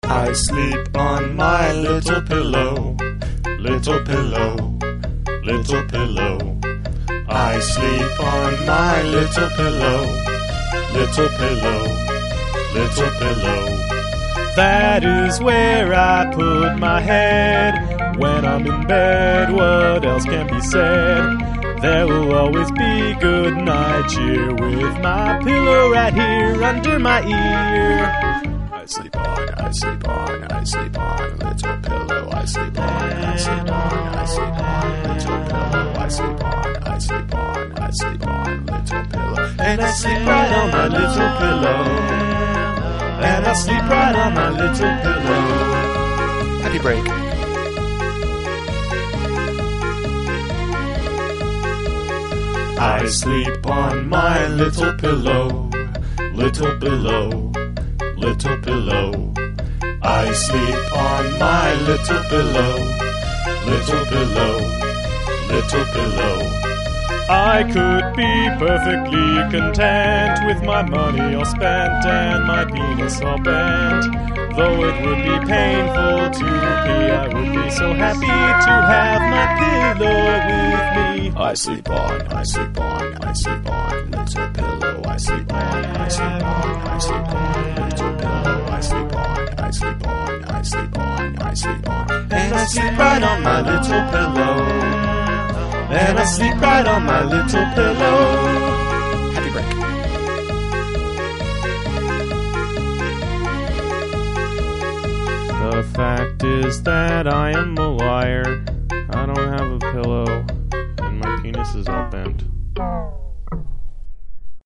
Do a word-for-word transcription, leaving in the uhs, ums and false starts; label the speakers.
Speaker 1: I sleep on my little pillow, little pillow, little pillow. I sleep on my little pillow, little pillow, little pillow. That is where I put my head when I'm in bed. What else can be said? There will always be good night cheer with my pillow right here under my ear. I sleep on, I sleep on, I sleep on, little pillow. I sleep on, I sleep on, I sleep on, little pillow. I sleep on, I sleep on, I sleep on, little pillow. And I sleep right on my little pillow. And I sleep right on my little pillow. Happy break. I sleep on my little pillow, little pillow, little pillow. I sleep on my little pillow, little pillow, little pillow. I could be perfectly content with my money all spent and my penis all bent. Though it would be painful to pee, I would be so happy to have my pillow with me. I sleep on, I sleep on, I sleep on, little pillow. I sleep on, I sleep on, I sleep on, little pillow. I sleep on, I sleep on, I sleep on, I sleep on. And I sleep right on my little pillow. And I sleep right on my little pillow. Happy break. The fact is that I am a liar. I don't have a pillow, and my penis is all bent.